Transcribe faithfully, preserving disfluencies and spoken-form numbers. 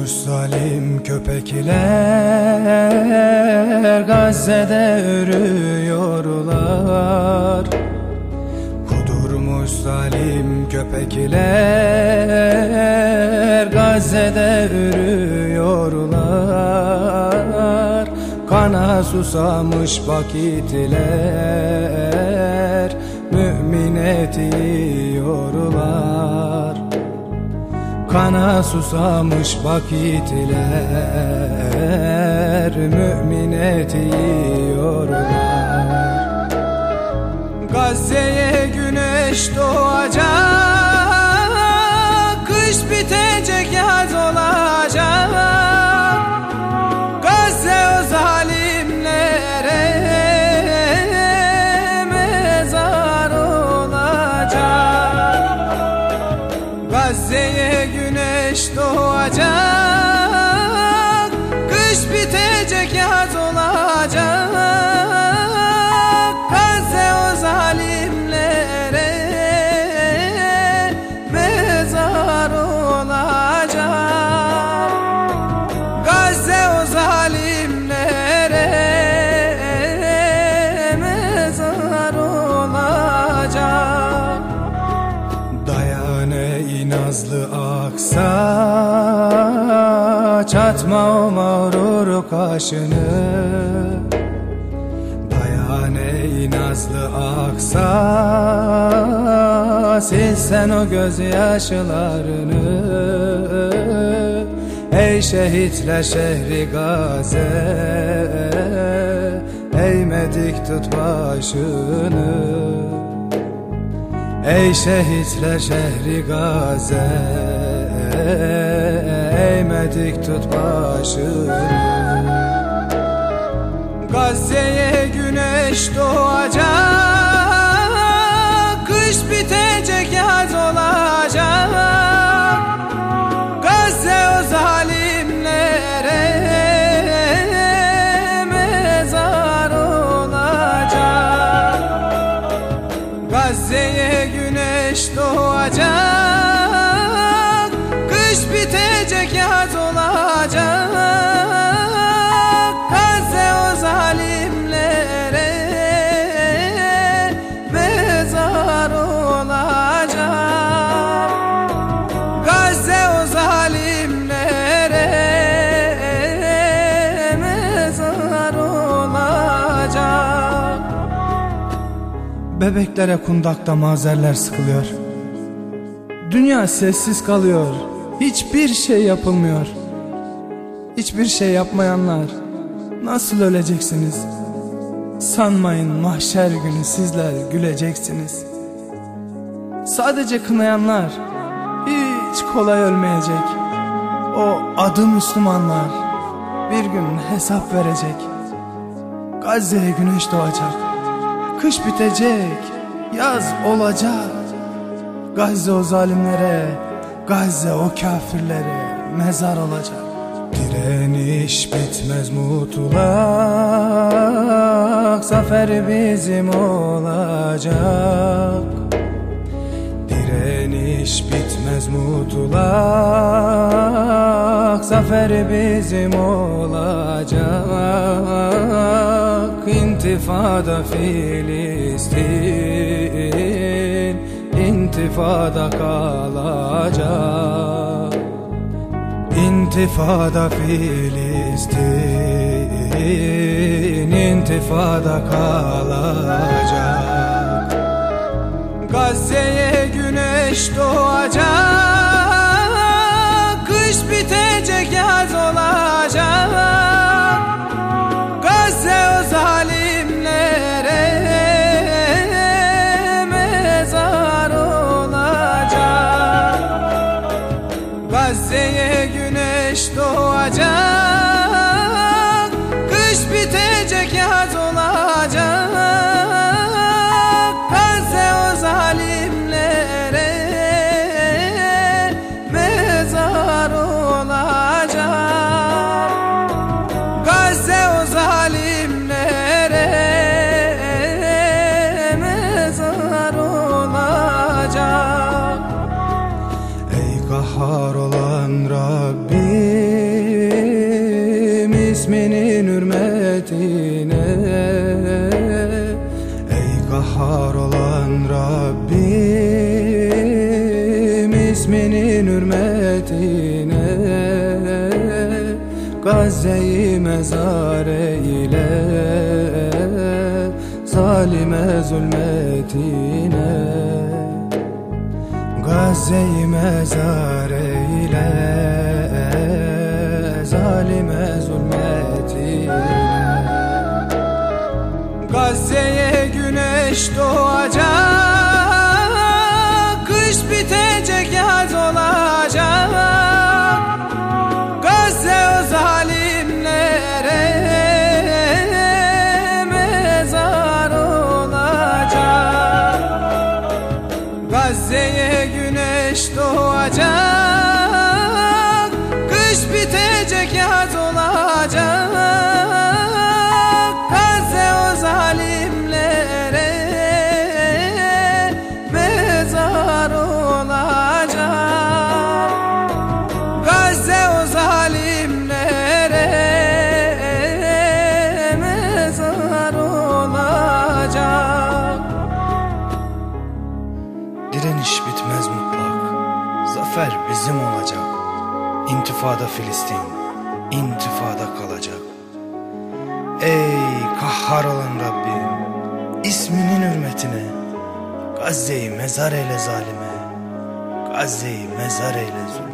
Kudurmuş zalim köpekler Gazze'de ürüyorlar. Kudurmuş zalim köpekler Gazze'de ürüyorlar. Kana susamış vakitler mümin eti yiyorlar. Kana susamış vakitler mümin eti yiyorlar. Gazze'ye güneş doğacak, kış bitecek, yaz olacak. Gazze o zalimlere mezar olacak. Gazze'ye güneş doğacak, kış bitecek, yaz olacak. Gazze o zalimlere mezar olacak. Gazze o zalimlere mezar olacak. Dayan ey nazlı Aksa, çatma o mağrur kaşını. Dayan ey nazlı Aksa, silsen o gözyaşlarını. Ey şehitler şehri Gazze, eğmedik tut başını. Ey şehitler şehri Gazze, eğmedik tut başını. Gazze'ye güneş doğacak, kış bitecek, yaz olacak. Gazze o zalimlere mezar olacak. Gazze'ye güneş doğacak, kış bitecek, yaz olacak. Gazze o zalimlere mezar olacak. Gazze o zalimlere mezar olacak. Bebeklere kundakta mazerler sıkılıyor. Dünya sessiz kalıyor, hiçbir şey yapılmıyor. Hiçbir şey yapmayanlar nasıl öleceksiniz? Sanmayın mahşer günü sizler güleceksiniz. Sadece kınayanlar hiç kolay ölmeyecek. O adı Müslümanlar bir gün hesap verecek. Gazze'ye güneş doğacak, kış bitecek, yaz olacak. Gazze o zalimlere, Gazze o kafirlere mezar olacak. Direniş bitmez mutlak, zafer bizim olacak. Direniş bitmez mutlak, zafer bizim olacak. İntifada Filistin, intifada kalacak. İntifada Filistin, intifada kalacak. Gazze'ye güneş doğacak, kış bitecek, yaz olacak. Gazze o zalimlere mezar olacak. Gazze'ye güneş doğacak, kış bitecek, yaz olacak. Gazze o zalimlere mezar olacak. Gazze o zalimlere mezar olacak. Ey kahhar olan Rabbim, hürmetine. Ey kahhar olan Rabbim, isminin hürmetine Gazze'yi mezar eyle, zalime zulmetine. Gazze'yi mezar eyle, zalime zulmetine. Gazze'ye güneş doğacak, kış bitecek, yaz olacak. Gazze o zalimlere mezar olacak. Gazze'ye güneş doğacak, kış bitecek, yaz olacak. Gazze o zalimlere mezar olacak. Gazze o zalimlere mezar olacak. Direniş bitmez mutlak, zafer bizim olacak. İntifada Filistin, intifada kalacak. Ey kahhar olan Rabbim, isminin hürmetine Gazze'yi mezar eyle zalime, Gazze'yi mezar eyle zulme.